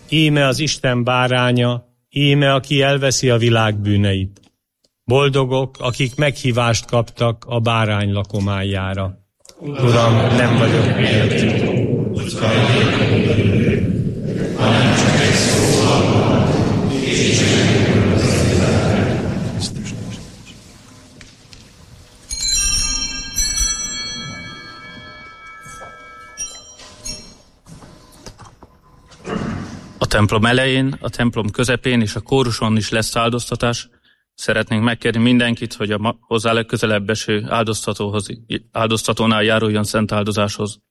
íme az Isten báránya, íme, aki elveszi a világ bűneit. Boldogok, akik meghívást kaptak a bárány lakományára. Uram, nem vagyok méltó, hogy hanem csak egy szóval van, és megmondom az életet. A templom elején, a templom közepén és a kóruson is lesz áldoztatás. Szeretnénk megkérni mindenkit, hogy a hozzá legközelebb eső áldoztatónál járuljon szent áldozáshoz.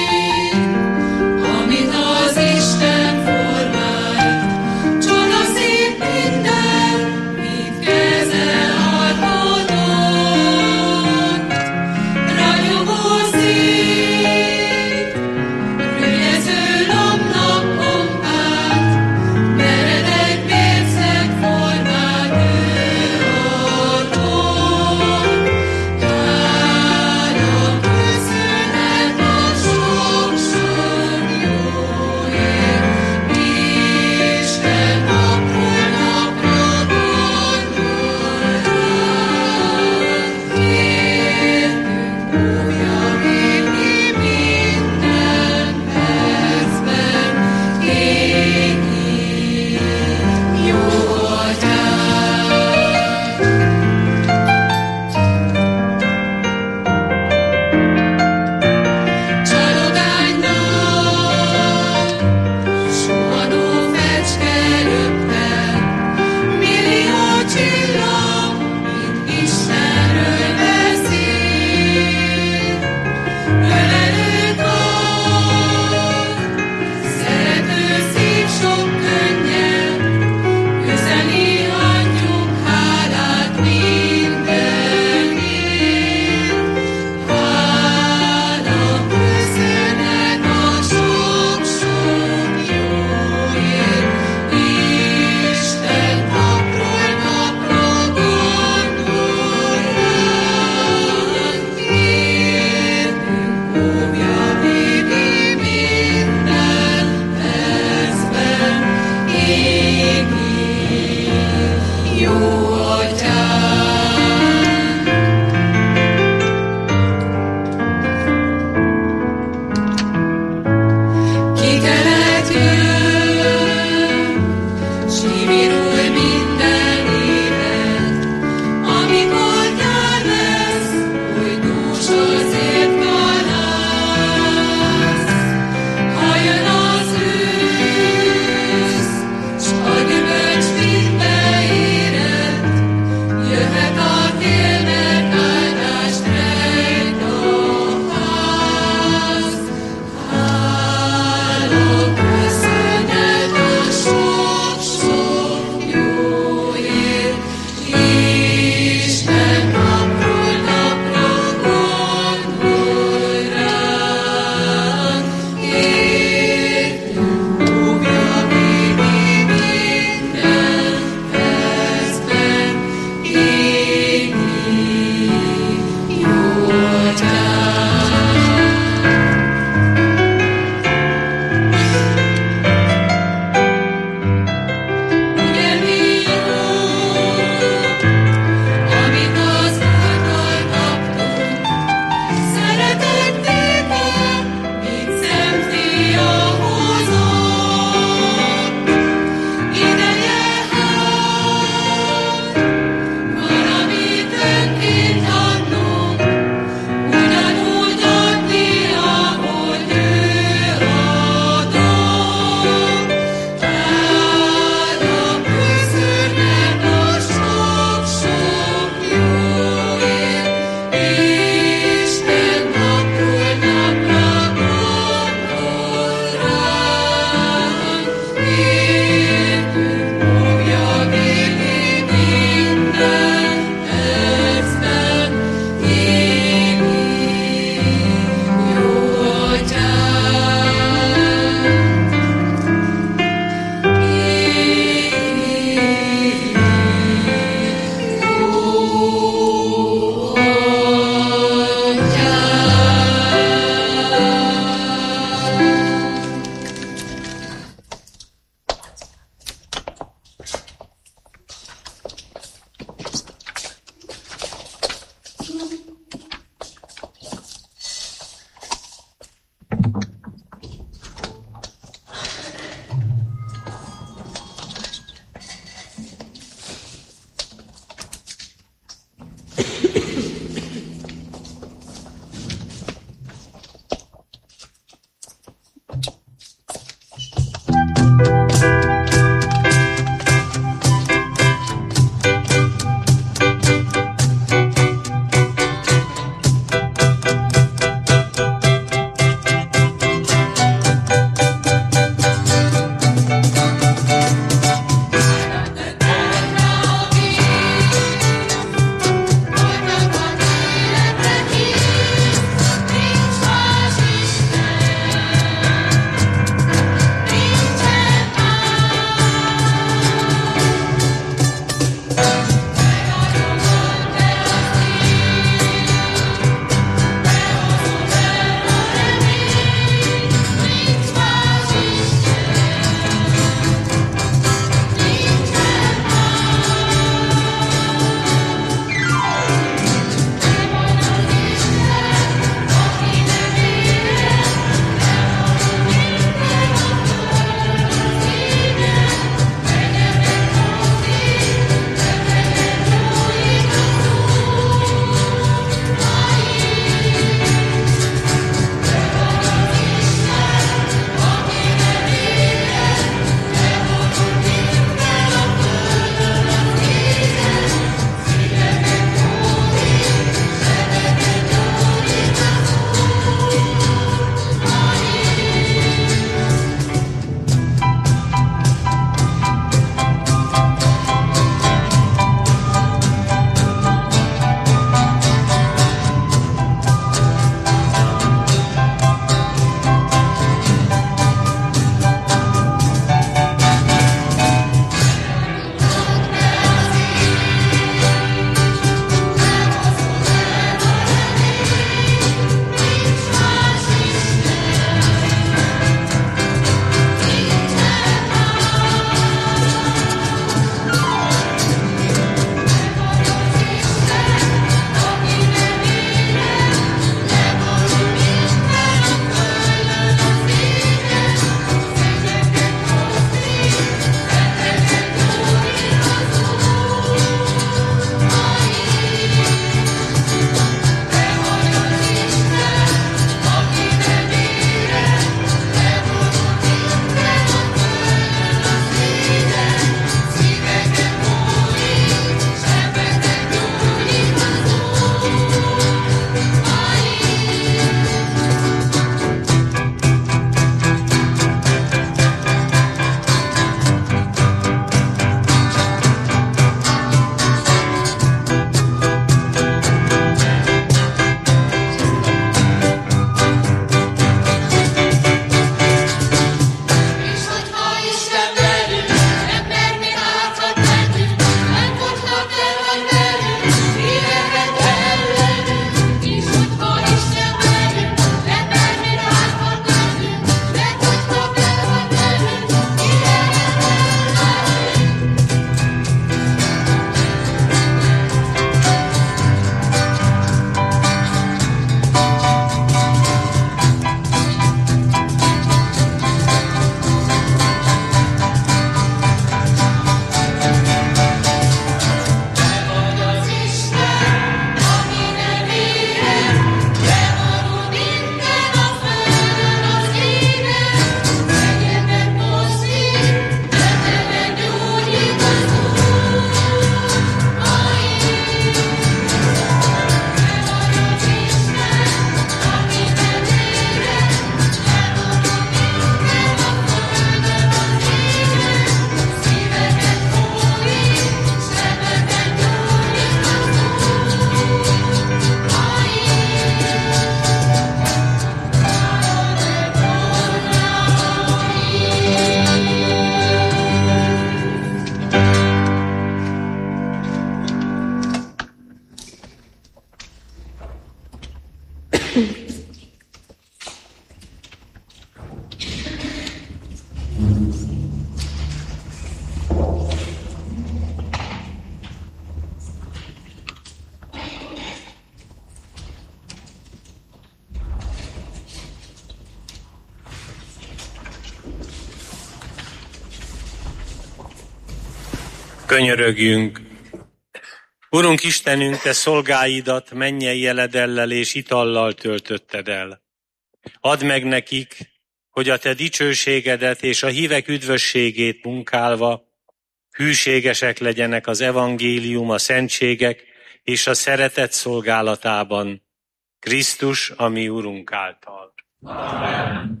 Könyörögjünk! Urunk Istenünk, te szolgáidat mennyei eledellel és itallal töltötted el. Add meg nekik, hogy a te dicsőségedet és a hívek üdvösségét munkálva hűségesek legyenek az evangélium, a szentségek és a szeretet szolgálatában, Krisztus, a mi Urunk által. Amen.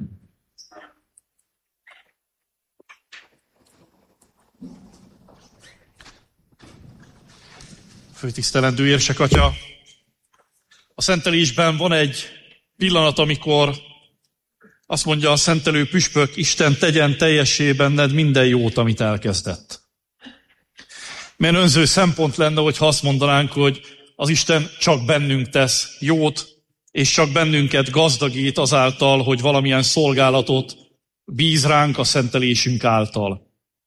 Főtisztelendő érsek atya, a szentelésben van egy pillanat, amikor azt mondja a szentelő püspök, Isten tegyen teljessé benned minden jót, amit elkezdett. Milyen önző szempont lenne, hogyha azt mondanánk, hogy az Isten csak bennünk tesz jót, és csak bennünket gazdagít azáltal, hogy valamilyen szolgálatot bíz ránk a szentelésünk által.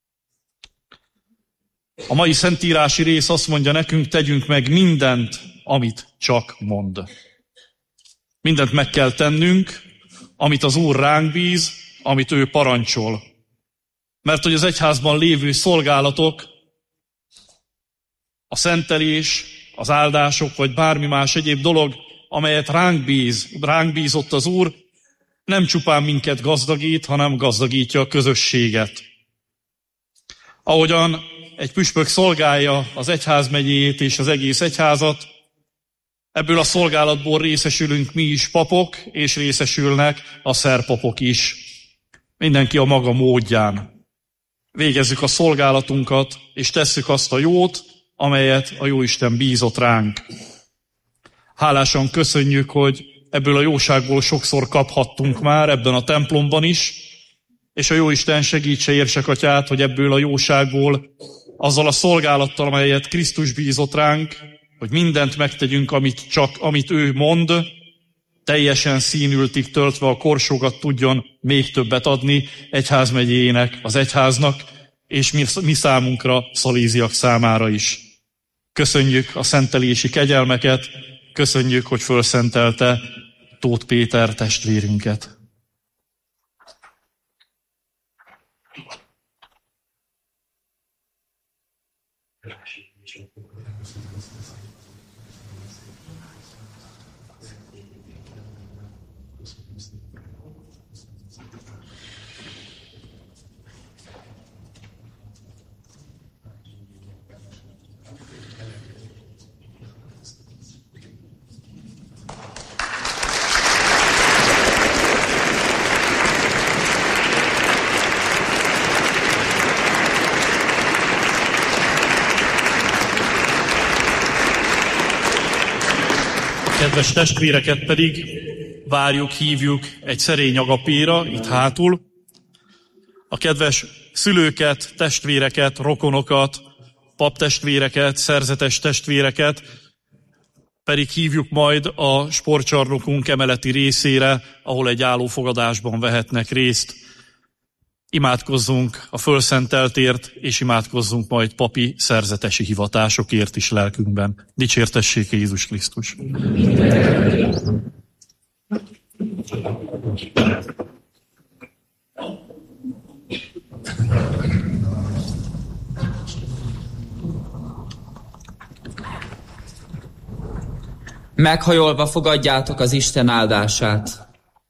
A mai szentírási rész azt mondja nekünk, tegyünk meg mindent, amit csak mond. Mindent meg kell tennünk, amit az Úr ránk bíz, amit ő parancsol. Mert hogy az egyházban lévő szolgálatok, a szentelés, az áldások, vagy bármi más egyéb dolog, amelyet ránk bízott az Úr, nem csupán minket gazdagít, hanem gazdagítja a közösséget. Ahogyan egy püspök szolgálja az egyházmegyét és az egész egyházat, ebből a szolgálatból részesülünk mi is papok, és részesülnek a szerpapok is. Mindenki a maga módján. Végezzük a szolgálatunkat, és tesszük azt a jót, amelyet a Jóisten bízott ránk. Hálásan köszönjük, hogy ebből a jóságból sokszor kaphattunk már ebben a templomban is, és a Jóisten segítse érsek atyát, hogy ebből a jóságból, azzal a szolgálattal, amelyet Krisztus bízott ránk, hogy mindent megtegyünk, amit ő mond, teljesen színültig töltve a korsógat tudjon még többet adni egyházmegyének, az egyháznak, és mi számunkra, szaléziak számára is. Köszönjük a szentelési kegyelmeket, köszönjük, hogy fölszentelte Tóth Péter testvérünket. Kedves testvéreket pedig várjuk, hívjuk egy szerény agapéra, itt hátul. A kedves szülőket, testvéreket, rokonokat, paptestvéreket, szerzetes testvéreket pedig hívjuk majd a sportcsarnokunk emeleti részére, ahol egy állófogadásban vehetnek részt. Imádkozzunk a fölszenteltért, és imádkozzunk majd papi szerzetesi hivatásokért is lelkünkben. Dicsértessék Jézus Krisztus! Meghajolva fogadjátok az Isten áldását.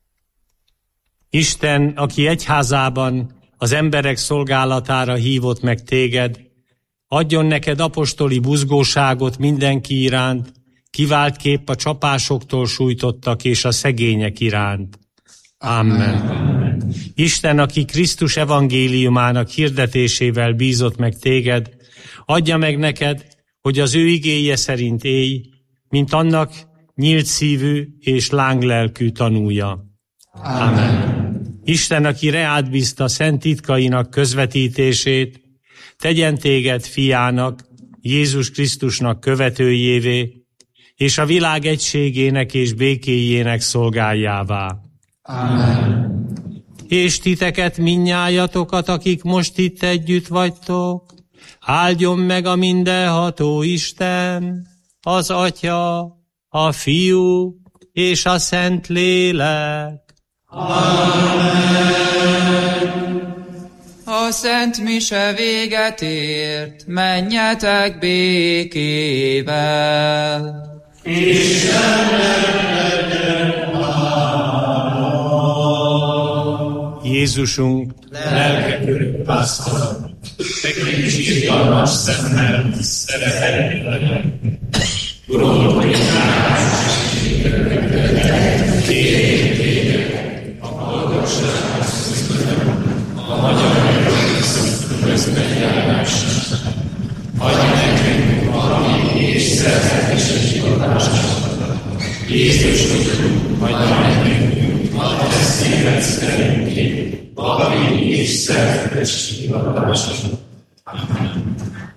Isten, aki egyházában az emberek szolgálatára hívott meg téged, adjon neked apostoli buzgóságot mindenki iránt, kiváltképp a csapásoktól sújtottak és a szegények iránt. Amen. Isten, aki Krisztus evangéliumának hirdetésével bízott meg téged, adja meg neked, hogy az ő igéje szerint élj, mint annak nyílt szívű és lánglelkű tanúja. Amen. Isten, aki reád bízta szent titkainak közvetítését, tegyen téged fiának, Jézus Krisztusnak követőjévé, és a világ egységének és békéjének szolgáljává. Amen. És titeket mindnyájatokat, akik most itt együtt vagytok, áldjon meg a mindenható Isten, az Atya, a Fiú és a Szent Lélek. Amen. A szent mise véget ért, menjetek békével. Jézusunk, lelke körül pásztor, tekints irgalmas szemmel, szeretettel. Uram, hogy kérjük téged, a hallgasság, a magyar közbenjárásra. Adj nekünk valami és szeretetes hivatást. Jézusunk, adj nekünk a te szíved szerinti valami és szeretetes hivatást. Amen.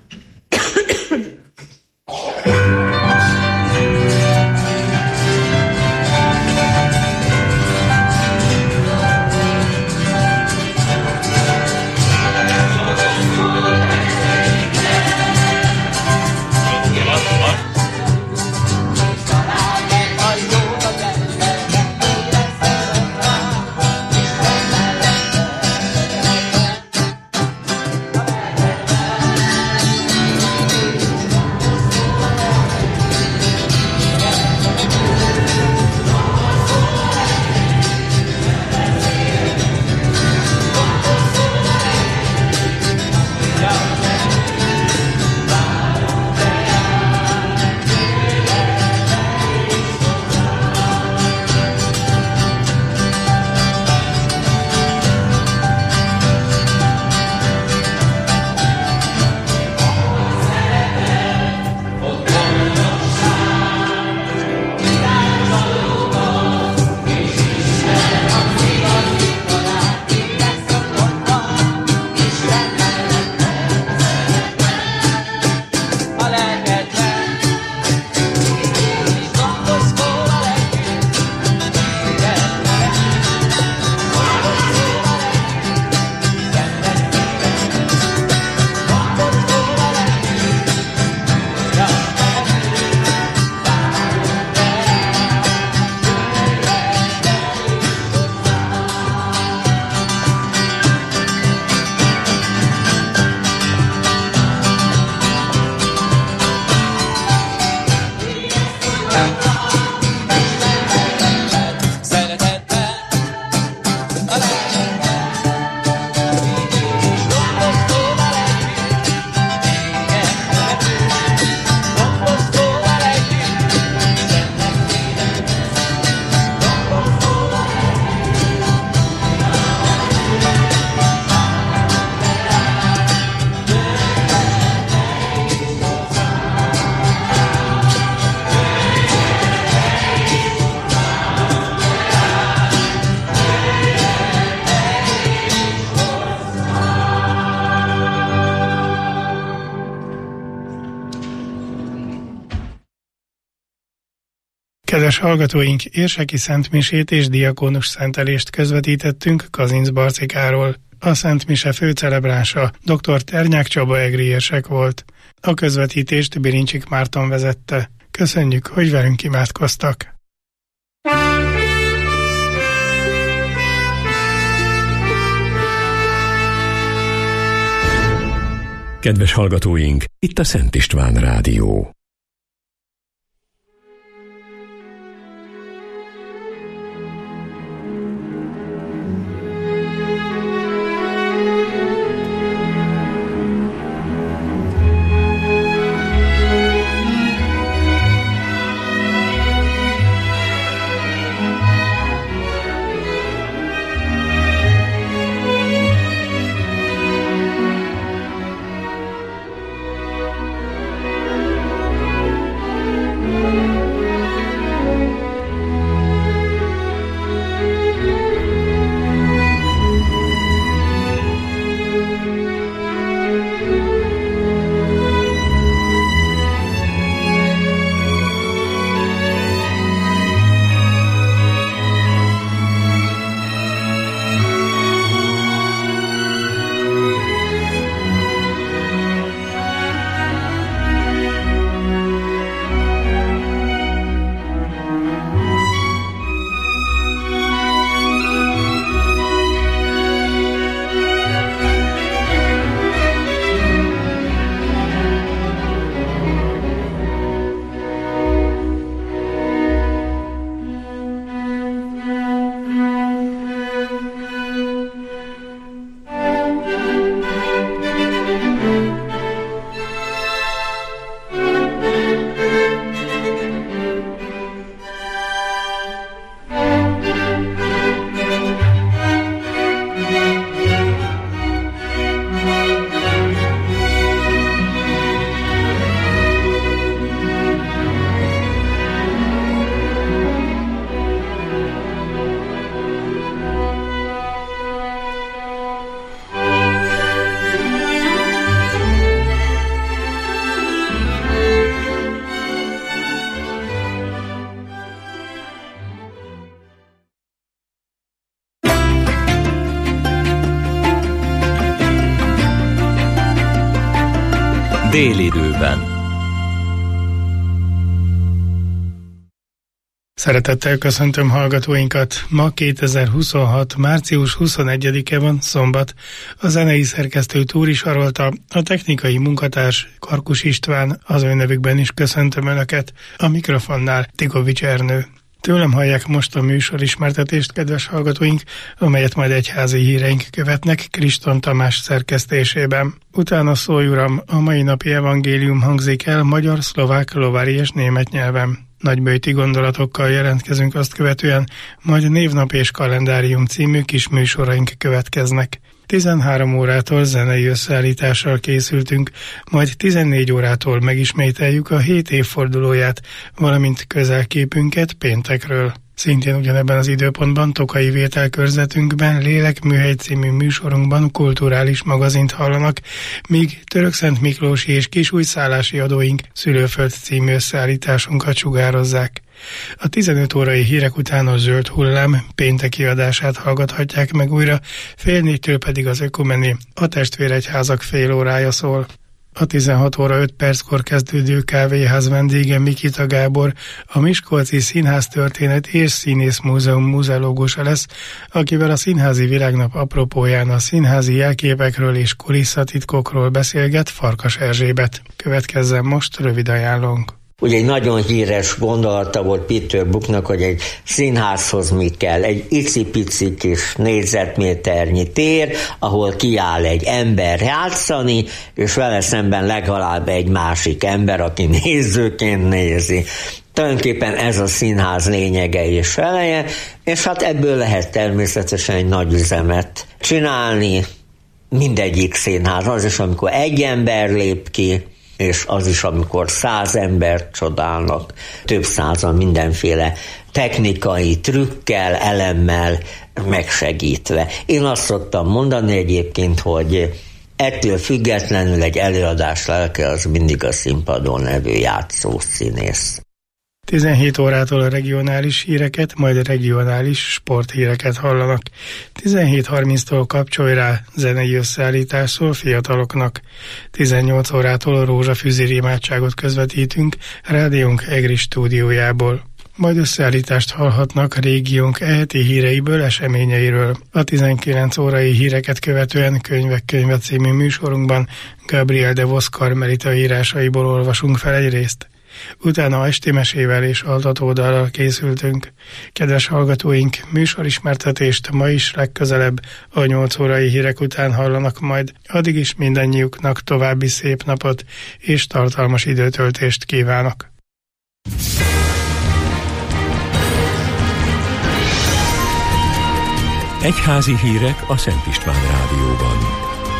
Kedves hallgatóink, érseki szentmisét és diakónus szentelést közvetítettünk Kazinc Barcikáról. A Szent Mise főcelebránsa dr. Ternyák Csaba egri érsek volt. A közvetítést Birincsik Márton vezette. Köszönjük, hogy velünk imádkoztak! Kedves hallgatóink, itt a Szent István Rádió. Délidőben. Szeretettel köszöntöm hallgatóinkat. Ma 2026. március 21-e van, szombat. A zenei szerkesztő Túri Sarolta, a technikai munkatárs Karkus István, az ő nevükben is köszöntöm Önöket. A mikrofonnál Tikovics Ernő. Tőlem hallják most a műsorismertetést, kedves hallgatóink, amelyet majd egyházi híreink követnek Kriston Tamás szerkesztésében. Utána szólj uram, a mai napi evangélium hangzik el magyar, szlovák, lovári és német nyelven. Nagyböjti gondolatokkal jelentkezünk azt követően, majd névnap és kalendárium című kis műsoraink következnek. 13 órától zenei összeállítással készültünk, majd 14 órától megismételjük a 7 évfordulóját, valamint közelképünket péntekről. Szintén ugyanebben az időpontban Tokai vételkörzetünkben Lélekműhely című műsorunkban kulturális magazint hallanak, míg Törökszent Miklósi és Kisújszállási adóink Szülőföld című összeállításunkat sugározzák. A 15 órai hírek után a Zöld Hullám pénteki adását hallgathatják meg újra, 3:30 pedig az Ökumeni, a testvéregyházak fél órája szól. A 16 óra 5 perckor kezdődő kávéház vendége Mikita Gábor, a Miskolci Színház Történet és Színész Múzeum muzeológusa lesz, akivel a színházi világnap apropóján a színházi jelképekről és kulisszatitkokról beszélget Farkas Erzsébet. Következzen most rövid ajánlónk. Ugye egy nagyon híres gondolata volt Peter Brooknak, hogy egy színházhoz mi kell, egy icipici kis négyzetméternyi tér, ahol kiáll egy ember játszani, és vele szemben legalább egy másik ember, aki nézőként nézi. Tulajdonképpen ez a színház lényege és eleje, és hát ebből lehet természetesen egy nagy üzemet csinálni. Mindegyik színház, az is, amikor egy ember lép ki, és az is, amikor 100 embert csodálnak, több százan mindenféle technikai trükkel, elemmel megsegítve. Én azt szoktam mondani egyébként, hogy ettől függetlenül egy előadás lelke az mindig a színpadon levő játszó színész. 17 órától a regionális híreket, majd a regionális sporthíreket hallanak. 17:30-tól kapcsolj rá, zenei összeállítás szól fiataloknak. 18 órától a rózsafüzér imádságot közvetítünk rádiónk EGRI stúdiójából. Majd összeállítást hallhatnak a régiónk eheti híreiből, eseményeiről. A 19 órai híreket követően Könyve című műsorunkban Gabriel de Vos Karmelita írásaiból olvasunk fel egy részt. Utána esti mesével és altatódallal készültünk. Kedves hallgatóink, műsorismertetést ma is legközelebb a 8 órai hírek után hallanak majd. Addig is mindannyiuknak további szép napot és tartalmas időtöltést kívánok. Egyházi hírek a Szent István Rádióban.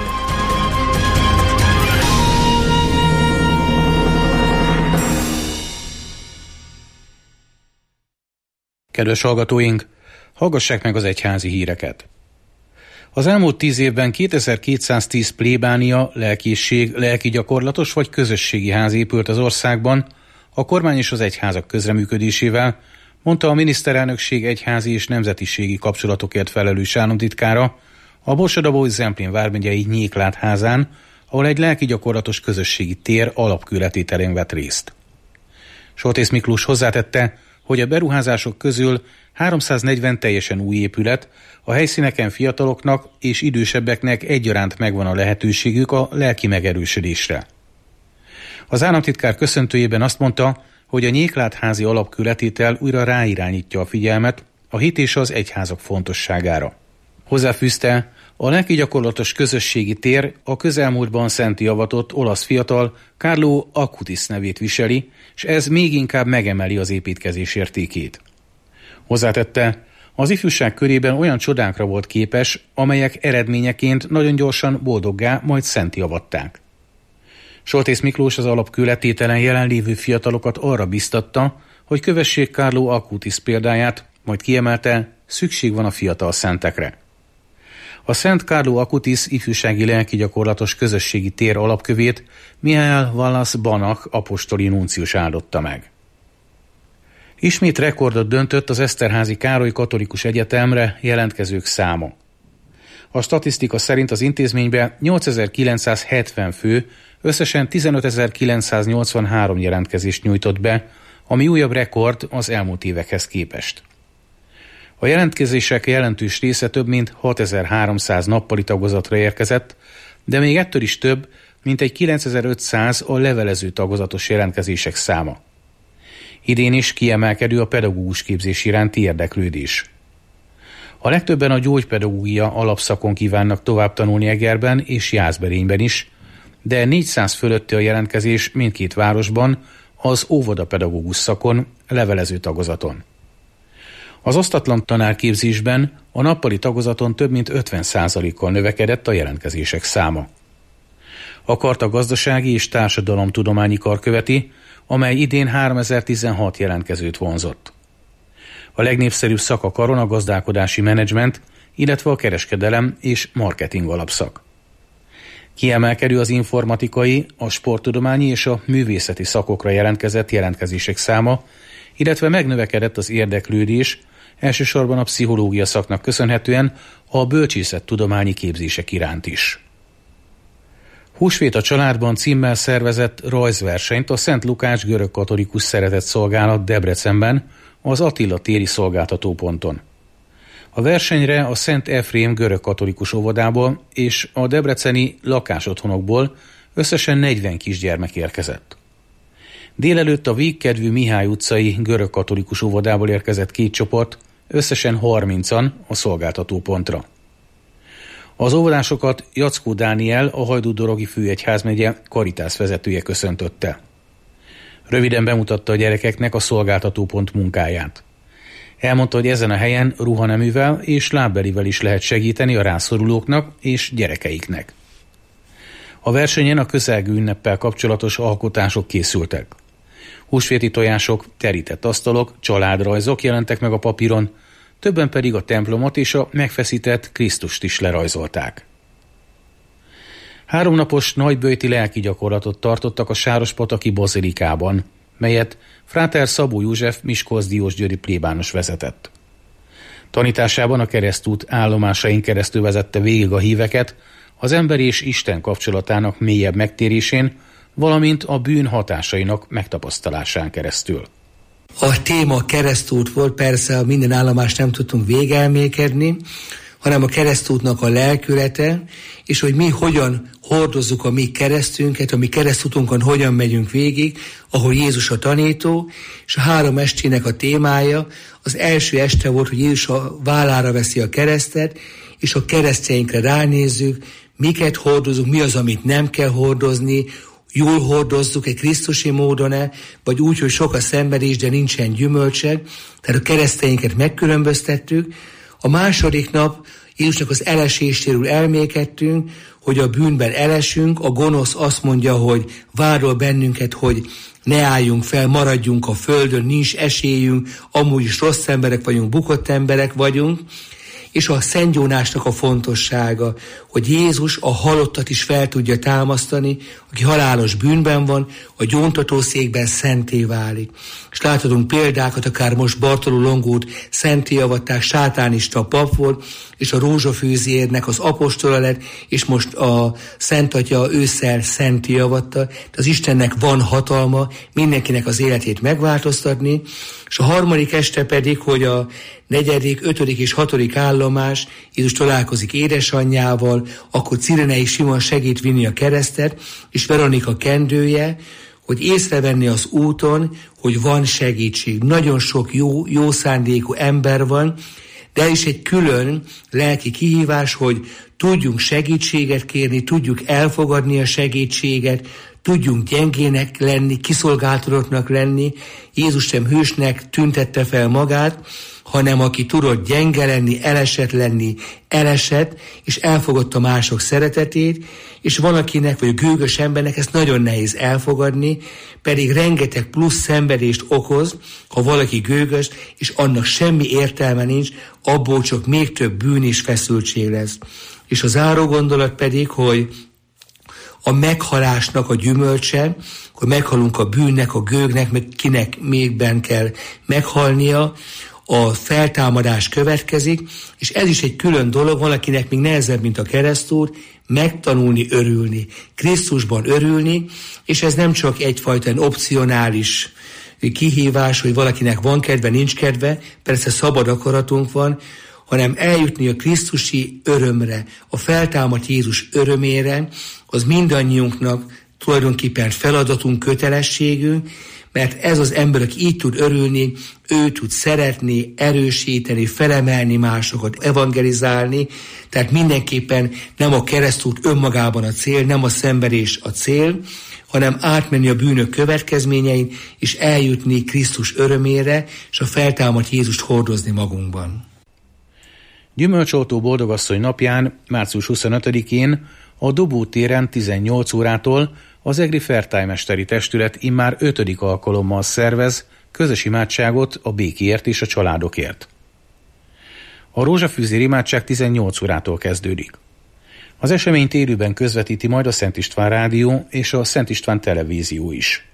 Kedves hallgatóink, hallgassák meg az egyházi híreket. Az elmúlt 10 évben 2210 plébánia, lelkészség, lelki gyakorlatos vagy közösségi ház épült az országban, a kormány és az egyházak közreműködésével, mondta a miniszterelnökség egyházi és nemzetiségi kapcsolatokért felelős államtitkára a Borsod-Abaúj-Zemplén vármegyei Nyéklátházán, ahol egy lelki gyakorlatos közösségi tér alapkőletételén vett részt. Soltész Miklós hozzátette, hogy a beruházások közül 340 teljesen új épület, a helyszíneken fiataloknak és idősebbeknek egyaránt megvan a lehetőségük a lelki megerősödésre. Az államtitkár köszöntőjében azt mondta, hogy a Nyéklátházi alapkőletétel újra ráirányítja a figyelmet a hit és az egyházak fontosságára. Hozzáfűzte, a lelki gyakorlatos közösségi tér a közelmúltban szentté avatott olasz fiatal Carlo Acutis nevét viseli, és ez még inkább megemeli az építkezés értékét. Hozzátette, az ifjúság körében olyan csodákra volt képes, amelyek eredményeként nagyon gyorsan boldoggá, majd szentté avatták. Soltész Miklós az alapkőletételen jelenlévő fiatalokat arra biztatta, hogy kövessék Carlo Acutis példáját, majd kiemelte, szükség van a fiatal szentekre. A Szent Carlo Acutis ifjúsági lelki gyakorlatos közösségi tér alapkövét Mihály Wallace Banach apostoli nuncius áldotta meg. Ismét rekordot döntött az Eszterházy Károly Katolikus Egyetemre jelentkezők száma. A statisztika szerint az intézménybe 8970 fő összesen 15983 jelentkezést nyújtott be, ami újabb rekord az elmúlt évekhez képest. A jelentkezések jelentős része több mint 6300 nappali tagozatra érkezett, de még ettől is több, mint egy 9500 a levelező tagozatos jelentkezések száma. Idén is kiemelkedő a pedagógus képzés iránti érdeklődés. A legtöbben a gyógypedagógia alapszakon kívánnak tovább tanulni Egerben és Jászberényben is, de 400 fölötti a jelentkezés mindkét városban az óvodapedagógus szakon, levelező tagozaton. Az osztatlan tanárképzésben a nappali tagozaton több mint 50%-kal növekedett a jelentkezések száma. A kart a gazdasági és társadalomtudományi kar követi, amely idén 3016 jelentkezőt vonzott. A legnépszerűbb szak a karon a gazdálkodási menedzsment, illetve a kereskedelem és marketing alapszak. Kiemelkedő az informatikai, a sporttudományi és a művészeti szakokra jelentkezett jelentkezések száma, illetve megnövekedett az érdeklődés, elsősorban a pszichológia szaknak köszönhetően a bölcsészettudományi képzések iránt is. Húsvét a családban címmel szervezett rajzversenyt a Szent Lukács görögkatolikus szeretetszolgálat Debrecenben, az Attila téri szolgáltatóponton. A versenyre a Szent Efrém görögkatolikus óvodából és a debreceni lakásotthonokból összesen 40 kisgyermek érkezett. Délelőtt a Végkedvű Mihály utcai görögkatolikus óvodából érkezett 2 csoport, összesen 30-an a szolgáltatópontra. Az óvodásokat Jackó Dániel, a Hajdúdorogi főegyházmegye Caritas vezetője köszöntötte. Röviden bemutatta a gyerekeknek a szolgáltatópont munkáját. Elmondta, hogy ezen a helyen ruhaneművel és lábbelivel is lehet segíteni a rászorulóknak és gyerekeiknek. A versenyen a közelgő ünneppel kapcsolatos alkotások készültek. Húsvéti tojások, terített asztalok, családrajzok jelentek meg a papíron, többen pedig a templomot és a megfeszített Krisztust is lerajzolták. 3 napos nagyböjti lelki gyakorlatot tartottak a Sárospataki bazilikában, melyet Fráter Szabó József miskolcdiósgyőri plébános vezetett. Tanításában a keresztút állomásain keresztül vezette végig a híveket, az ember és Isten kapcsolatának mélyebb megtérésén, valamint a bűn hatásainak megtapasztalásán keresztül. A téma keresztút volt, persze minden állomást nem tudtunk végelmékedni, hanem a keresztútnak a lelkülete, és hogy mi hogyan hordozzuk a mi keresztünket, a mi keresztútunkon hogyan megyünk végig, ahol Jézus a tanító, és a 3 estének a témája, az első este volt, hogy Jézus a vállára veszi a keresztet, és a keresztjeinkre ránézzük, miket hordozunk, mi az, amit nem kell hordozni, jól hordozzuk egy krisztusi módon-e, vagy úgy, hogy sok a szenvedés, de nincsen gyümölcse, tehát a kereszteinket megkülönböztettük. A második nap Jézusnak az eleséséről elmékedtünk, hogy a bűnben elesünk, a gonosz azt mondja, hogy vádol bennünket, hogy ne álljunk fel, maradjunk a földön, nincs esélyünk, amúgy is rossz emberek vagyunk, bukott emberek vagyunk, és a szentgyónásnak a fontossága, hogy Jézus a halottat is fel tudja támasztani, aki halálos bűnben van, a gyóntatószékben szenté válik. És láthatunk példákat, akár most Bartoló Longót szenté avatták, sátánista pap volt, és a Rózsafűzérnek az apostola lett, és most a Szent Atya ősszel szenté avatta. Az Istennek van hatalma mindenkinek az életét megváltoztatni, és a harmadik este pedig, hogy a 4., 5. és 6. állomás, Jézus találkozik édesanyjával, akkor Cirenei Simon segít vinni a keresztet, és Veronika kendője, hogy észrevenni az úton, hogy van segítség. Nagyon sok jó szándékú ember van, de is egy külön lelki kihívás, hogy tudjunk segítséget kérni, tudjuk elfogadni a segítséget, tudjunk gyengének lenni, kiszolgáltatottnak lenni. Jézus sem hősnek tüntette fel magát, hanem aki tudott gyenge lenni, elesett, és elfogadta mások szeretetét, és van akinek, vagy a gőgös embernek ezt nagyon nehéz elfogadni, pedig rengeteg plusz szenvedést okoz, ha valaki gőgös, és annak semmi értelme nincs, abból csak még több bűn és feszültség lesz. És a záró gondolat pedig, hogy a meghalásnak a gyümölcse, hogy meghalunk a bűnnek, a gőgnek, meg kinek mégben kell meghalnia, a feltámadás következik, és ez is egy külön dolog, valakinek még nehezebb, mint a keresztút, megtanulni örülni, Krisztusban örülni, és ez nem csak egyfajta opcionális kihívás, hogy valakinek van kedve, nincs kedve, persze szabad akaratunk van, hanem eljutni a krisztusi örömre, a feltámadt Jézus örömére, az mindannyiunknak tulajdonképpen feladatunk, kötelességünk, mert ez az ember, aki így tud örülni, ő tud szeretni, erősíteni, felemelni másokat, evangelizálni, tehát mindenképpen nem a keresztút önmagában a cél, nem a szenvedés a cél, hanem átmenni a bűnök következményein, és eljutni Krisztus örömére, és a feltámadt Jézust hordozni magunkban. Gyümölcsoltó Boldogasszony napján, március 25-én a Dobó téren 18 órától az Egri Fertájmesteri Testület immár 5. alkalommal szervez közös imádságot a békéért és a családokért. A rózsafűzér imádság 18 órától kezdődik. Az eseményt élőben közvetíti majd a Szent István Rádió és a Szent István Televízió is.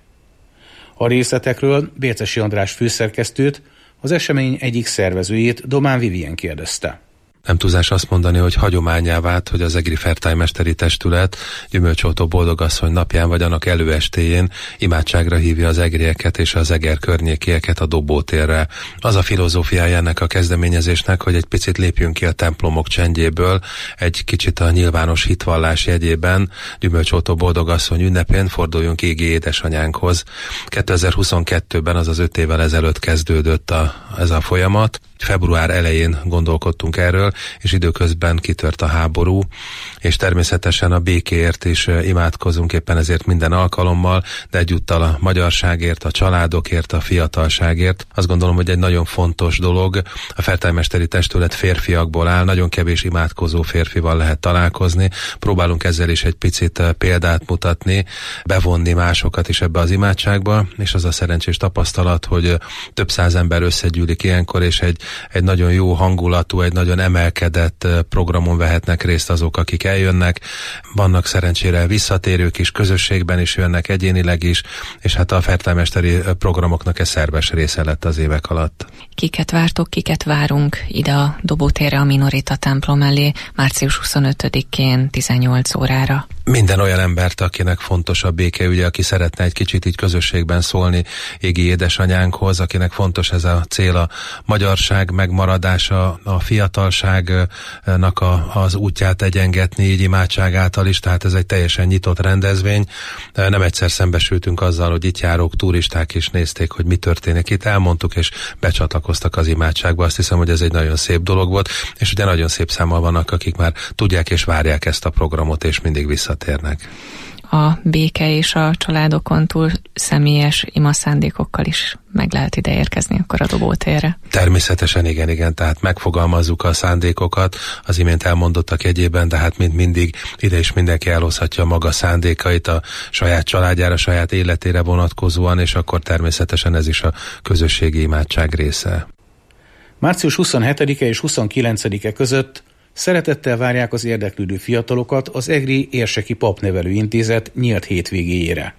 A részletekről Bércesi András főszerkesztőt, az esemény egyik szervezőjét, Domán Vivien kérdezte. Nem túlzás azt mondani, hogy hagyományá vált, hogy az Egri Fertájmesteri Testület Gyümölcsoltó Boldogasszony napján vagy annak előestéjén imádságra hívja az egrieket és az Eger környékieket a Dobótérre. Az a filozófiája ennek a kezdeményezésnek, hogy egy picit lépjünk ki a templomok csendjéből, egy kicsit a nyilvános hitvallás jegyében Gyümölcsoltó Boldogasszony ünnepén forduljunk égi édesanyánkhoz. 2022-ben, azaz 5 évvel ezelőtt kezdődött ez a folyamat. Február elején gondolkodtunk erről, és időközben kitört a háború, és természetesen a békéért is imádkozunk éppen ezért minden alkalommal, de egyúttal a magyarságért, a családokért, a fiatalságért. Azt gondolom, hogy egy nagyon fontos dolog. A Fertájmesteri Testület férfiakból áll, nagyon kevés imádkozó férfival lehet találkozni. Próbálunk ezzel is egy picit példát mutatni, bevonni másokat is ebbe az imádságba, és az a szerencsés tapasztalat, hogy több száz ember összegyűlik ilyenkor, és egy nagyon jó hangulatú, egy nagyon emelkedett programon vehetnek részt azok, akik eljönnek. Vannak szerencsére visszatérők is, közösségben is jönnek, egyénileg is, és hát a fertájmesteri programoknak ez szerves része lett az évek alatt. Kiket vártok, kiket várunk ide a Dobótérre, a Minorita templom elé március 25-én 18 órára? Minden olyan embert, akinek fontos a béke, ugye, aki szeretne egy kicsit így közösségben szólni égi édesanyánkhoz, akinek fontos ez a cél, a magyarság megmaradása, a fiatalságnak az útját egyengetni így imádság által is, tehát ez egy teljesen nyitott rendezvény. Nem egyszer szembesültünk azzal, hogy itt járók turisták is nézték, hogy mi történik itt, elmondtuk és becsatlakoztak az imádságba. Azt hiszem, hogy ez egy nagyon szép dolog volt, és ugye nagyon szép számmal vannak, akik már tudják és várják ezt a programot, és mindig visszatérnek. A béke és a családokon túl személyes imaszándékokkal is meg lehet ide érkezni akkor a Dobótérre. Természetesen igen, tehát megfogalmazzuk a szándékokat, az imént elmondottak jegyében, de hát mint mindig ide is mindenki elhozhatja maga szándékait a saját családjára, saját életére vonatkozóan, és akkor természetesen ez is a közösségi imádság része. Március 27-e és 29-e között szeretettel várják az érdeklődő fiatalokat az Egri Érseki Papnevelő Intézet nyílt hétvégéjére.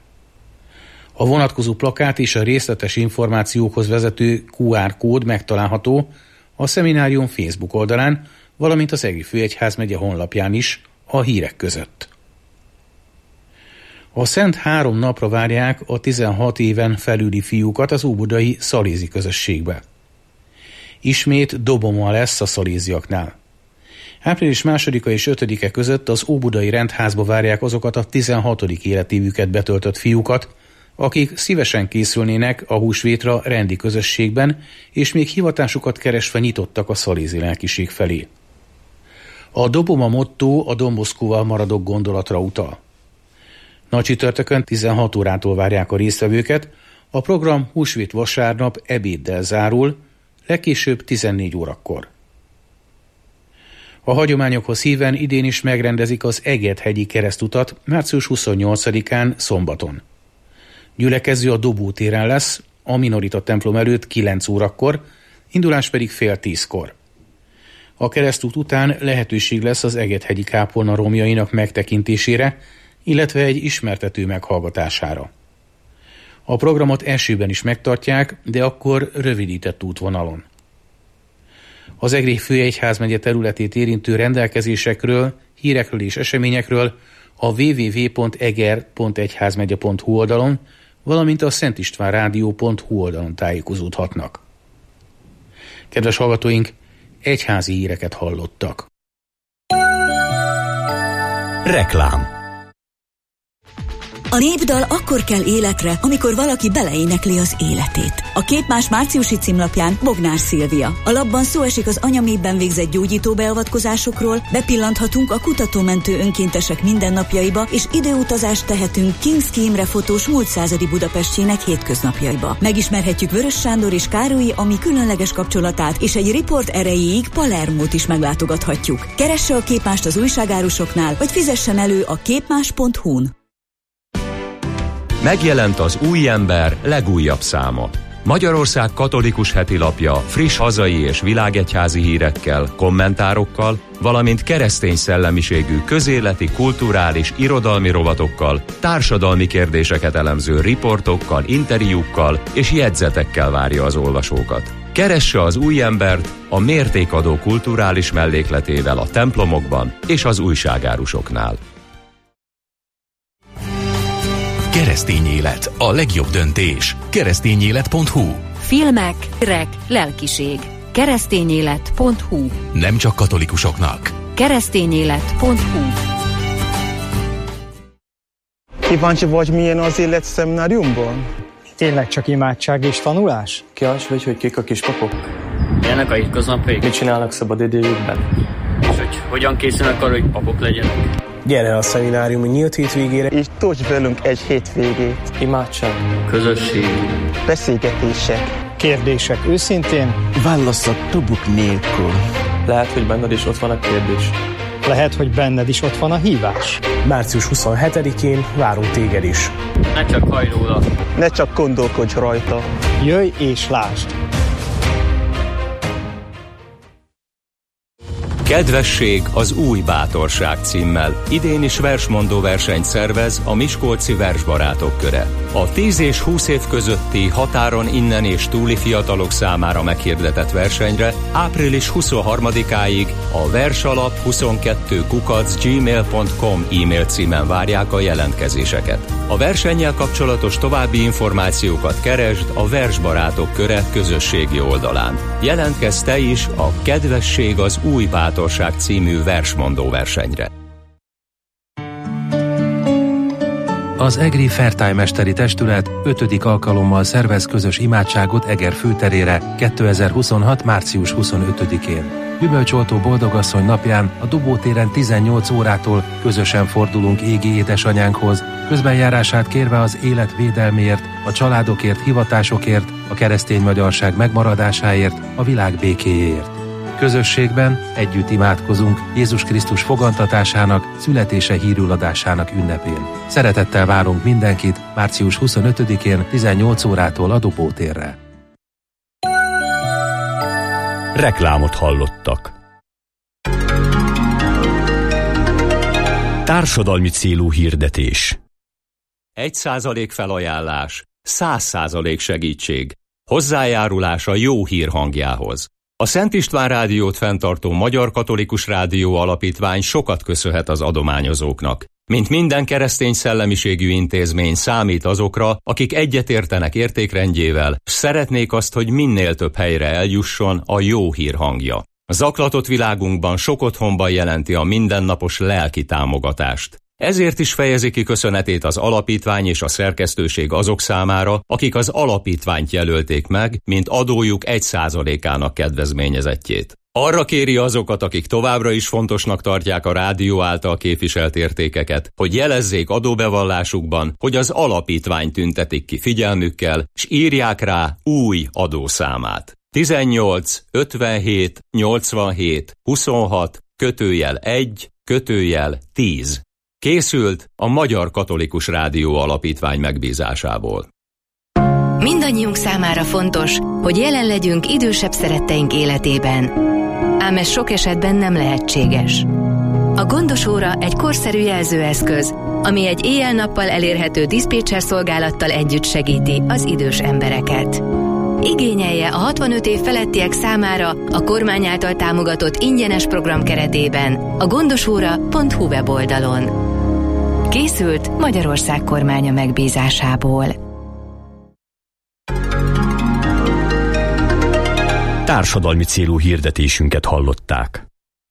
A vonatkozó plakát és a részletes információkhoz vezető QR kód megtalálható a szeminárium Facebook oldalán, valamint az Egri Főegyházmegye honlapján is a hírek között. A Szent 3 napra várják a 16 éven felüli fiúkat az óbudai szalézi közösségbe. Ismét doboma lesz a szaléziaknál. Április 2-a és 5-e között az óbudai rendházba várják azokat a 16. életévüket betöltött fiúkat, akik szívesen készülnének a húsvétra rendi közösségben, és még hivatásukat keresve nyitottak a szalézi lelkiség felé. A doboma motto a Don Boscóval maradok gondolatra utal. Nagycsütörtökön 16 órától várják a résztvevőket, a program húsvét vasárnap ebéddel zárul, legkésőbb 14 órakor. A hagyományokhoz híven idén is megrendezik az Eget-hegyi keresztutat március 28-án szombaton. Gyülekező a Dobótéren lesz, a Minorita templom előtt 9 órakor, indulás pedig fél 10-kor. A keresztút után lehetőség lesz az Eget-hegyi kápolna romjainak megtekintésére, illetve egy ismertető meghallgatására. A programot esőben is megtartják, de akkor rövidített útvonalon. Az Egri főegyházmegye területét érintő rendelkezésekről, hírekről és eseményekről a www.eger.egyházmegye.hu oldalon, valamint a szentistvánrádió.hu oldalon tájékozódhatnak. Kedves hallgatóink, egyházi híreket hallottak. Reklám. A népdal akkor kell életre, amikor valaki beleénekli az életét. A Képmás márciusi címlapján Bognár Szilvia. A lapban szó esik az anyaméhben végzett gyógyító beavatkozásokról, bepillanthatunk a kutatómentő önkéntesek mindennapjaiba, és időutazást tehetünk Kinszky Imre fotós múlt századi Budapestjének hétköznapjaiba. Megismerhetjük Vörös Sándor és Károlyi Ami különleges kapcsolatát, és egy riport erejéig Palermót is meglátogathatjuk. Keresse a Képmást az újságárusoknál, vagy fizessen elő a képmás.hu-n. Megjelent az Új Ember legújabb száma. Magyarország katolikus hetilapja friss hazai és világegyházi hírekkel, kommentárokkal, valamint keresztény szellemiségű közéleti, kulturális, irodalmi rovatokkal, társadalmi kérdéseket elemző riportokkal, interjúkkal és jegyzetekkel várja az olvasókat. Keresse az Új Embert a mértékadó kulturális mellékletével a templomokban és az újságárusoknál. Keresztény élet, a legjobb döntés. Keresztényélet.hu. Filmek, rek, lelkiség. Keresztényélet.hu. Nem csak katolikusoknak. Keresztényélet.hu. Kíváncsi vagy, milyen az élet szemináriumban? Tényleg csak imádság és tanulás? Kíváncsi vagy, hogy kik a kispapok? Milyenek a hétköznapjaik? Mit csinálnak szabadidejükben? És hogy hogyan készülnek arra, hogy papok legyenek? Gyere a szemináriumi nyílt hétvégére, és tölts velünk egy hétvégét. Imádság, közösség, beszélgetések, kérdések őszintén, válaszatok nélkül. Lehet, hogy benned is ott van a kérdés. Lehet, hogy benned is ott van a hívás. Március 27-én várunk téged is. Ne csak hallj róla. Ne csak gondolkodj rajta. Jöjj és lásd! Kedvesség az új bátorság címmel idén is versmondó versenyt szervez a Miskolci Versbarátok Köre. A 10 és 20 év közötti határon innen és túli fiatalok számára meghirdetett versenyre április 23-áig a versalap22@gmail.com e-mail címen várják a jelentkezéseket. A versennyel kapcsolatos további információkat keresd a Versbarátok Köre közösségi oldalán. Jelentkezz te is a Kedvesség az új bátorság című versmondó versenyre. Az Egri Fertájmesteri Testület 5. alkalommal szervez közös imádságot Eger főterére 2026. március 25-én. Gyümölcsoltó Boldogasszony napján a Dobótéren 18 órától közösen fordulunk égi édesanyánkhoz, közbenjárását kérve az élet védelméért, a családokért, hivatásokért, a keresztény magyarság megmaradásáért, a világ békéjéért. Közösségben együtt imádkozunk Jézus Krisztus fogantatásának, születése hírüladásának ünnepén. Szeretettel várunk mindenkit március 25-én 18 órától a Dobótérre. Reklámot hallottak. Társadalmi célú hirdetés. 1% felajánlás, 100% segítség. Hozzájárulás a jó hír hangjához. A Szent István Rádiót fenntartó Magyar Katolikus Rádió Alapítvány sokat köszönhet az adományozóknak. Mint minden keresztény szellemiségű intézmény számít azokra, akik egyetértenek értékrendjével, s szeretnék azt, hogy minél több helyre eljusson a jó hír hangja. A zaklatott világunkban sok otthonban jelenti a mindennapos lelki támogatást. Ezért is fejezi ki köszönetét az alapítvány és a szerkesztőség azok számára, akik az alapítványt jelölték meg, mint adójuk 1%-ának kedvezményezettjét. Arra kéri azokat, akik továbbra is fontosnak tartják a rádió által képviselt értékeket, hogy jelezzék adóbevallásukban, hogy az alapítvány tüntetik ki figyelmükkel, s írják rá új adószámát. 18 57 87 26 /1 /10. Készült a Magyar Katolikus Rádió Alapítvány megbízásából. Mindannyiunk számára fontos, hogy jelen legyünk idősebb szeretteink életében. Ám ez sok esetben nem lehetséges. A gondos óra egy korszerű jelzőeszköz, ami egy éjjel-nappal elérhető diszpécser szolgálattal együtt segíti az idős embereket. Igényelje a 65 év felettiek számára a kormány által támogatott ingyenes program keretében a gondosóra.hu weboldalon. Készült Magyarország kormánya megbízásából. Társadalmi célú hirdetésünket hallották.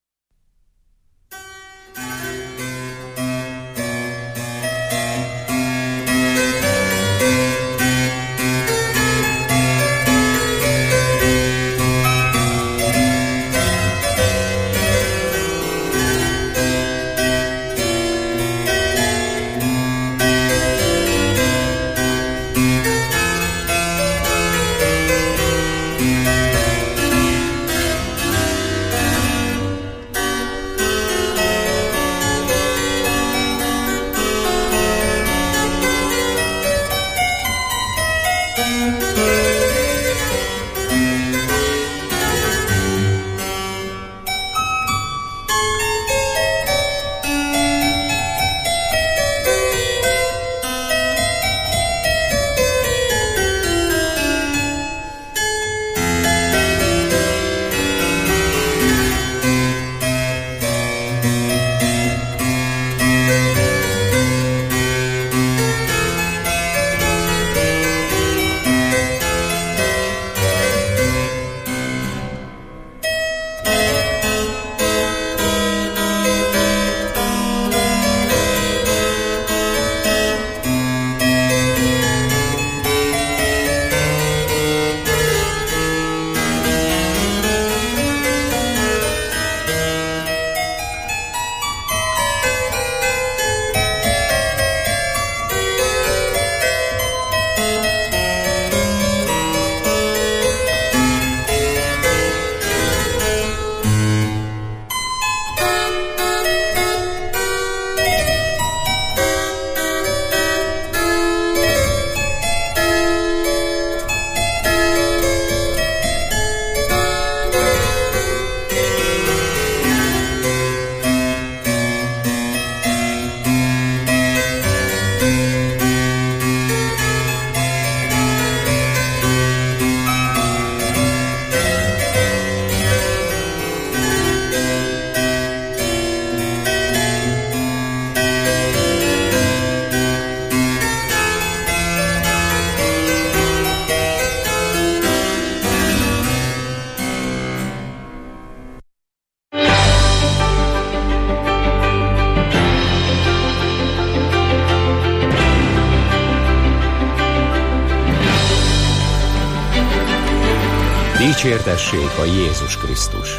Dicsértessék a Jézus Krisztus!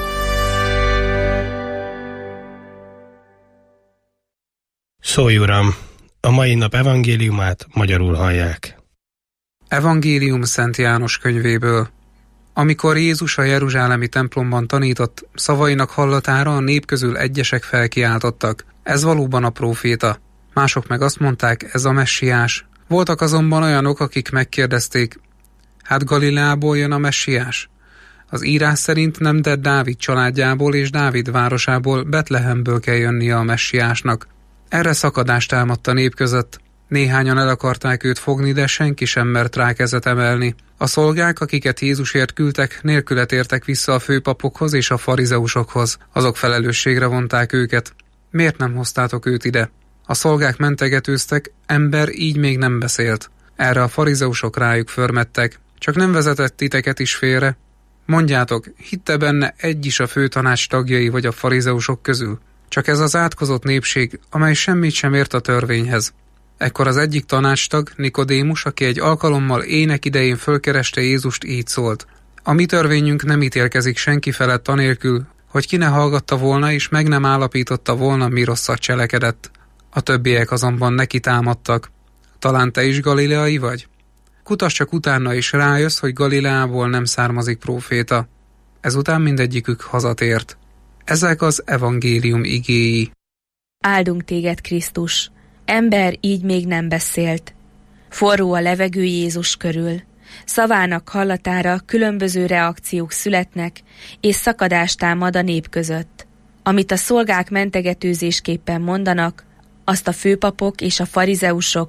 Szólj, Uram! A mai nap evangéliumát magyarul hallják. Evangélium Szent János könyvéből. Amikor Jézus a jeruzsálemi templomban tanított, szavainak hallatára a nép közül egyesek felkiáltottak: ez valóban a próféta. Mások meg azt mondták: ez a messiás. Voltak azonban olyanok, akik megkérdezték: hát Galileából jön a messiás? Az írás szerint nem, de Dávid családjából és Dávid városából, Betlehemből kell jönnie a messiásnak. Erre szakadást támadt a nép között. Néhányan el akarták őt fogni, de senki sem mert rá kezet emelni. A szolgák, akiket Jézusért küldtek, nélküle tértek vissza a főpapokhoz és a farizeusokhoz. Azok felelősségre vonták őket. Miért nem hoztátok őt ide? A szolgák mentegetőztek, ember így még nem beszélt. Erre a farizeusok rájuk förmettek: csak nem vezetett titeket is félre? Mondjátok, hitte benne egy is a főtanács tagjai vagy a farizeusok közül? Csak ez az átkozott népség, amely semmit sem ért a törvényhez. Ekkor az egyik tanácstag, Nikodémus, aki egy alkalommal ének idején fölkereste Jézust, így szólt: a mi törvényünk nem ítélkezik senki felett anélkül, hogy ki ne hallgatta volna és meg nem állapította volna, mi rosszat cselekedett. A többiek azonban neki támadtak: talán te is galileai vagy? Kutass csak utána, és rájössz, hogy Galileából nem származik próféta. Ezután mindegyikük hazatért. Ezek az evangélium igéi. Áldunk téged, Krisztus! Ember így még nem beszélt. Forró a levegő Jézus körül. Szavának hallatára különböző reakciók születnek, és szakadást támad a nép között. Amit a szolgák mentegetőzésképpen mondanak, azt a főpapok és a farizeusok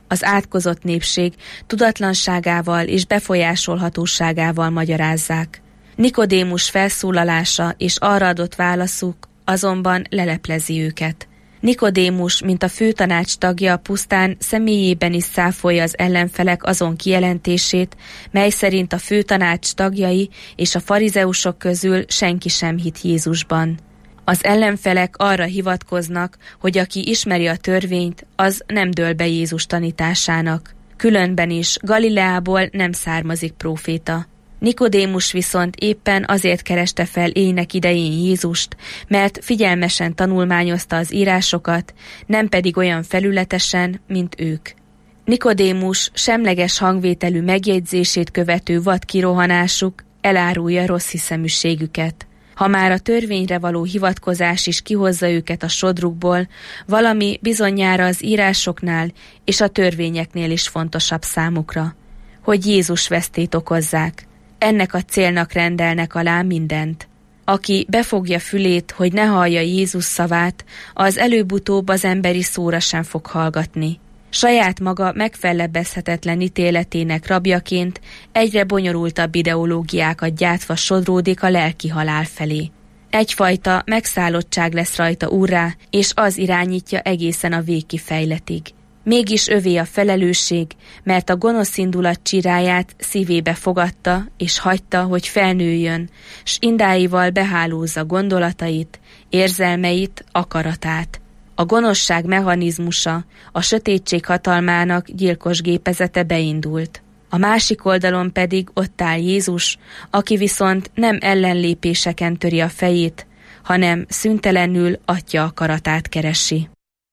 Az átkozott népség tudatlanságával és befolyásolhatóságával magyarázzák. Nikodémus felszólalása és arra adott válaszuk azonban leleplezi őket. Nikodémus, mint a főtanács tagja, pusztán személyében is száfolja az ellenfelek azon kijelentését, mely szerint a főtanács tagjai és a farizeusok közül senki sem hitt Jézusban. Az ellenfelek arra hivatkoznak, hogy aki ismeri a törvényt, az nem dől be Jézus tanításának. Különben is Galileából nem származik próféta. Nikodémus viszont éppen azért kereste fel éjnek idején Jézust, mert figyelmesen tanulmányozta az írásokat, nem pedig olyan felületesen, mint ők. Nikodémus semleges hangvételű megjegyzését követő vad kirohanásuk elárulja rossz hiszeműségüket. Ha már a törvényre való hivatkozás is kihozza őket a sodrukból, valami bizonyára az írásoknál és a törvényeknél is fontosabb számukra, hogy Jézus vesztét okozzák. Ennek a célnak rendelnek alá mindent. Aki befogja fülét, hogy ne hallja Jézus szavát, az előbb-utóbb az emberi szóra sem fog hallgatni. Saját maga megfellebbezhetetlen ítéletének rabjaként egyre bonyolultabb ideológiákat gyártva sodródik a lelki halál felé. Egyfajta megszállottság lesz rajta úrrá, és az irányítja egészen a végkifejletig. Mégis övé a felelősség, mert a gonosz indulat csiráját szívébe fogadta, és hagyta, hogy felnőjön, s indáival behálózza gondolatait, érzelmeit, akaratát. A gonoszság mechanizmusa, a sötétség hatalmának gyilkos gépezete beindult. A másik oldalon pedig ott áll Jézus, aki viszont nem ellenlépéseken töri a fejét, hanem szüntelenül Atya akaratát keresi.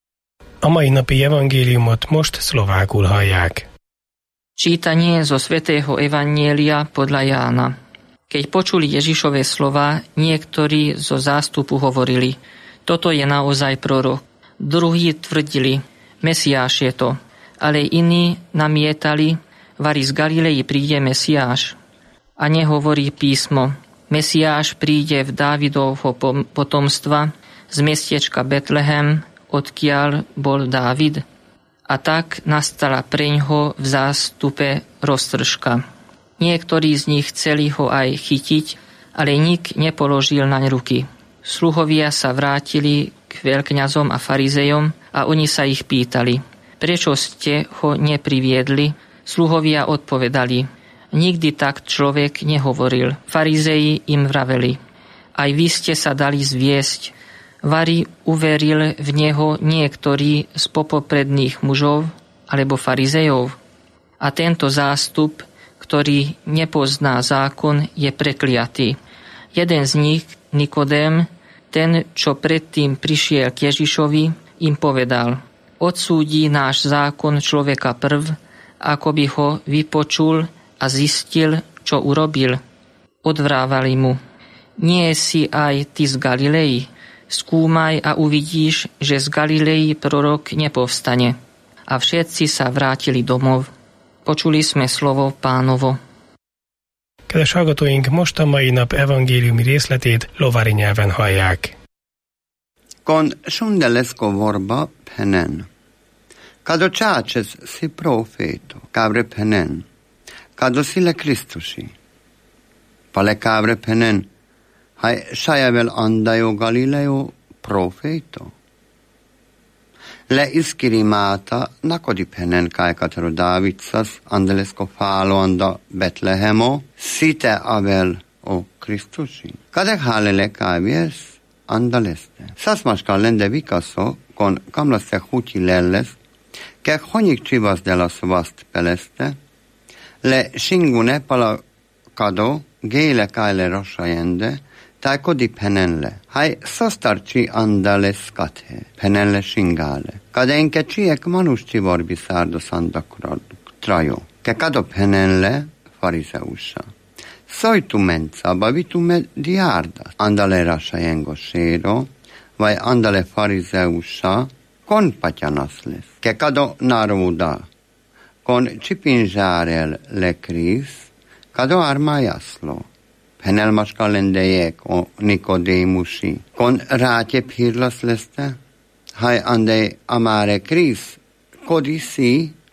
A mai napi evangéliumot most szlovákul hallják. Čítanie zo svätého evanjelia podľa Jána. Keď počuli Ježišove slova, niektorí zo zástupu hovorili: toto je naozaj prorok. Druhí tvrdili: Mesiáš je to. Ale iní namietali: vari z Galilei príde Mesiáš. A nehovorí písmo: Mesiáš príde v Dávidovho potomstva z mestečka Betlehem, odkiaľ bol Dávid. A tak nastala preňho v zástupe roztržka. Niektorí z nich chceli ho aj chytiť, ale nik nepoložil naň ruky. Sluhovia sa vrátili k veľkňazom a farizejom a oni sa ich pýtali: prečo ste ho nepriviedli? Sluhovia odpovedali: nikdy tak človek nehovoril. Farizeji im vraveli: aj vy ste sa dali zviesť. Vari uveril v neho niektorí z popopredných mužov alebo farizejov. A tento zástup, ktorý nepozná zákon, je prekliatý. Jeden z nich, Nikodém, ten, čo predtým prišiel k Ježišovi, im povedal: odsúdi náš zákon človeka prv, ako by ho vypočul a zistil, čo urobil. Odvrávali mu: nie si aj ty z Galilei? Skúmaj a uvidíš, že z Galilei prorok nepovstane. A všetci sa vrátili domov. Počuli sme slovo Pánovo. Kedves hallgatóink, most a mai nap evangéliumi részletét lovári nyelven hallják. Con shundelesko vorba penen. Kado čáčes si profeto, kabre penen. Kado sile Kristusi. Pale kabre penen. Hai sajavel andajo Galileo profeto. Le iskirimata nakodipenen kaikatero Davitsas andelesko falo anda Betlehemo site avel o Kristusi. Kadek halele kavies andaleste. Sasmaska lende vikaso kon kamlaste huti lelles kek honik csivas de la svast peleste le shingune pala kado géle kaile rosajende tai kodi penenle. Hai sostarci andale skathe, penenle shingale. Kadenke ciek manusci vorbi sardo sandakura trajo. Ke kado penenle fariseusa. Soitu menca, bavitu me diarda. Andale rasajengo shero, vai andale fariseusa, kon patjanasles. Ke kado naruda, kon cipinzsárel le kris, kado armajaslo. Penelmaska lendejek o Nikodémusi. Kon rátjep hírlasz leszte? Haj ande amare kris kodisi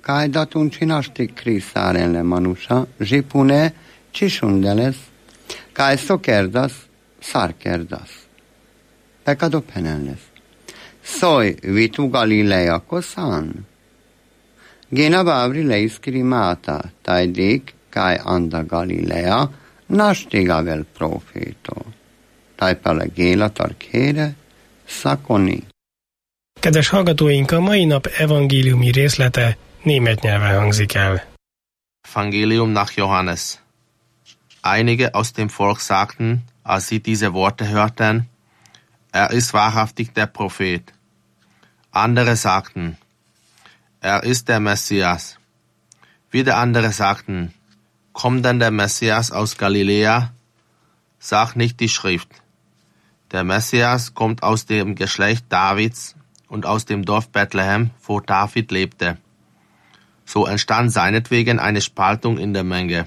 kai datun cinastic crisare le manusa, jipune cisundeles, kai sokerdas, sarkerdas. Pecado penenles. Soi vitu Galilea cosan. Gena babri leis crimata, taidik kai anda Galilea, nastigavel profeto. Tai pelegéla tarkére, szakoni. Kedves hallgatóink, a mai nap evangéliumi részlete német nyelven hangzik el. Evangelium nach Johannes. Einige aus dem Volk sagten, als sie diese Worte hörten, er ist wahrhaftig der Prophet. Andere sagten, er ist der Messias. Wieder andere sagten, kommt denn der Messias aus Galiläa? Sagt nicht die Schrift. Der Messias kommt aus dem Geschlecht Davids und aus dem Dorf Bethlehem, wo David lebte. So entstand seinetwegen eine Spaltung in der Menge.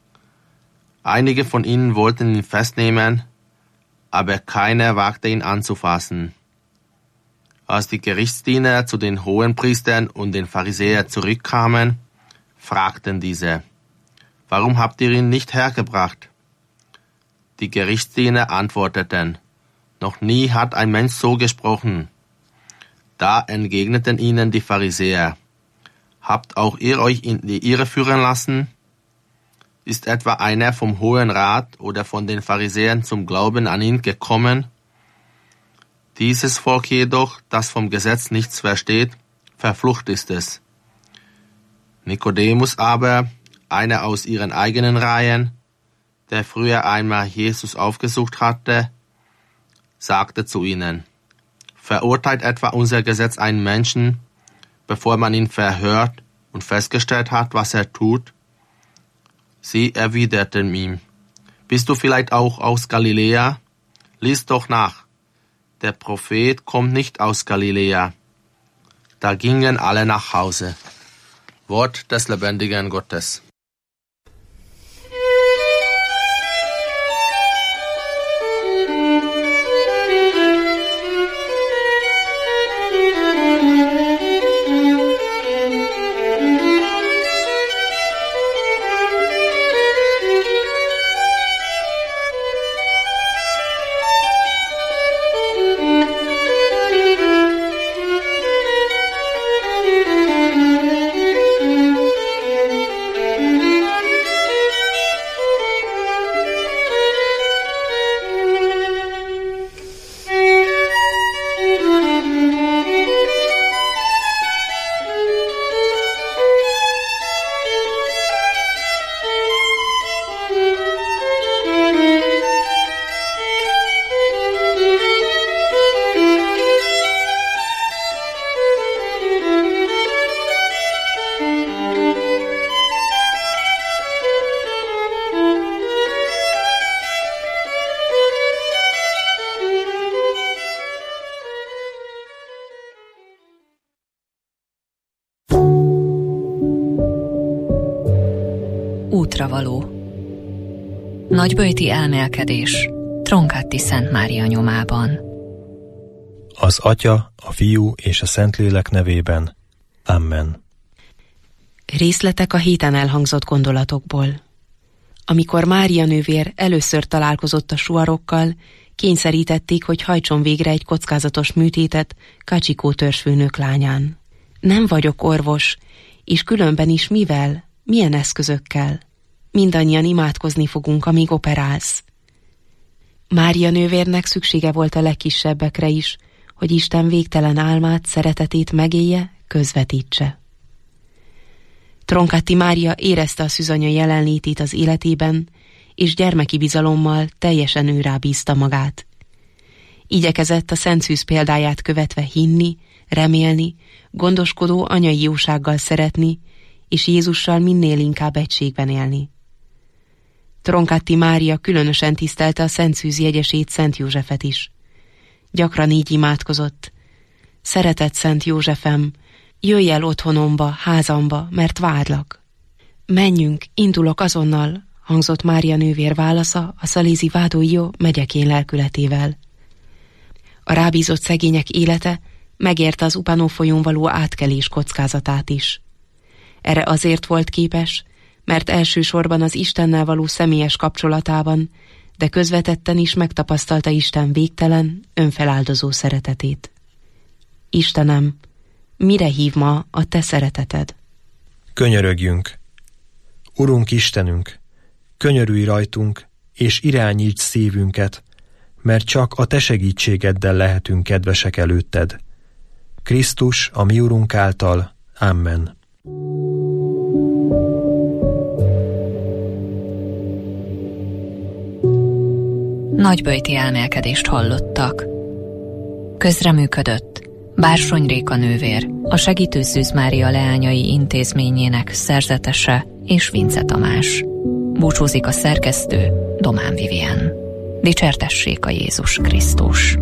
Einige von ihnen wollten ihn festnehmen, aber keiner wagte ihn anzufassen. Als die Gerichtsdiener zu den Hohenpriestern und den Pharisäern zurückkamen, fragten diese, warum habt ihr ihn nicht hergebracht? Die Gerichtsdiener antworteten, noch nie hat ein Mensch so gesprochen. Da entgegneten ihnen die Pharisäer, habt auch ihr euch in die Irre führen lassen? Ist etwa einer vom Hohen Rat oder von den Pharisäern zum Glauben an ihn gekommen? Dieses Volk jedoch, das vom Gesetz nichts versteht, verflucht ist es. Nikodemus aber, einer aus ihren eigenen Reihen, der früher einmal Jesus aufgesucht hatte, sagte zu ihnen, verurteilt etwa unser Gesetz einen Menschen, bevor man ihn verhört und festgestellt hat, was er tut? Sie erwiderten ihm, bist du vielleicht auch aus Galiläa? Lies doch nach, der Prophet kommt nicht aus Galiläa. Da gingen alle nach Hause. Wort des lebendigen Gottes. Útravaló. Nagyböjti elmélkedés Tronchetti Szent Mária nyomában. Az Atya, a Fiú és a Szentlélek nevében. Amen. Részletek a héten elhangzott gondolatokból. Amikor Mária nővér először találkozott a suarokkal, kényszerítették, hogy hajtson végre egy kockázatos műtétet Kacsikó törzsfőnök lányán. Nem vagyok orvos, és különben is mivel, milyen eszközökkel? Mindannyian imádkozni fogunk, amíg operálsz. Mária nővérnek szüksége volt a legkisebbekre is, hogy Isten végtelen álmát, szeretetét megélje, közvetítse. Tronchetti Mária érezte a szűzanya jelenlétét az életében, és gyermeki bizalommal teljesen őrá bízta magát. Igyekezett a Szent Szűz példáját követve hinni, remélni, gondoskodó anyai jósággal szeretni, és Jézussal minél inkább egységben élni. Tronchetti Mária különösen tisztelte a Szent Szűz jegyesét, Szent Józsefet is. Gyakran így imádkozott. Szeretett Szent Józsefem, jöjj el otthonomba, házamba, mert várlak. Menjünk, indulok azonnal, hangzott Mária nővér válasza a szalézi Vádóió megyekén lelkületével. A rábízott szegények élete megérte az Upanó folyón való átkelés kockázatát is. Erre azért volt képes, mert elsősorban az Istennel való személyes kapcsolatában, de közvetetten is megtapasztalta Isten végtelen, önfeláldozó szeretetét. Istenem, mire hív ma a te szereteted? Könyörögjünk! Urunk Istenünk, könyörülj rajtunk, és irányíts szívünket, mert csak a te segítségeddel lehetünk kedvesek előtted. Krisztus, a mi Urunk által. Amen. Nagyböjti elmélkedést hallottak. Közreműködött Bársony Réka nővér, a Segítő Szűz Mária Leányai Intézményének szerzetese és Vince Tamás. Búcsúzik a szerkesztő, Domán Vivien. Dicsértessék a Jézus Krisztus!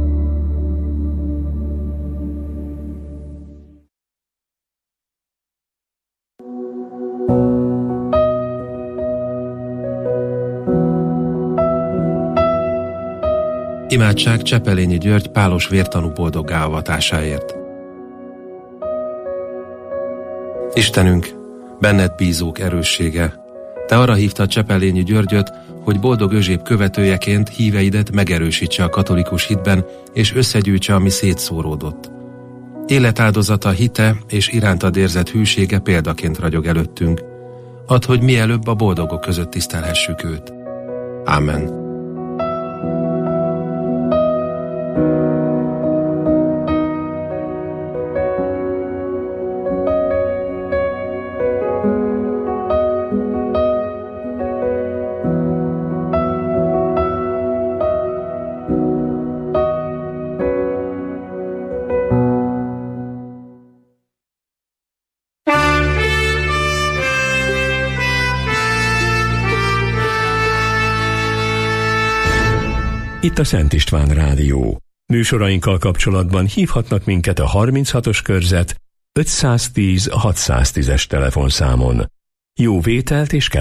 Imádság Csepelényi György pálos vértanú boldoggá avatásáért. Istenünk, benned bízók erőssége, te arra hívtad Csepelényi Györgyöt, hogy boldog Özséb követőjeként híveidet megerősítse a katolikus hitben, és összegyűjtse, ami szétszóródott. Életáldozata, hite és irántad érzett hűsége példaként ragyog előttünk. Add, hogy mielőbb a boldogok között tisztelhessük őt. Amen. Itt a Szent István Rádió. Műsorainkkal kapcsolatban hívhatnak minket a 36-os körzet 510 610-es telefonszámon. Jó vételt és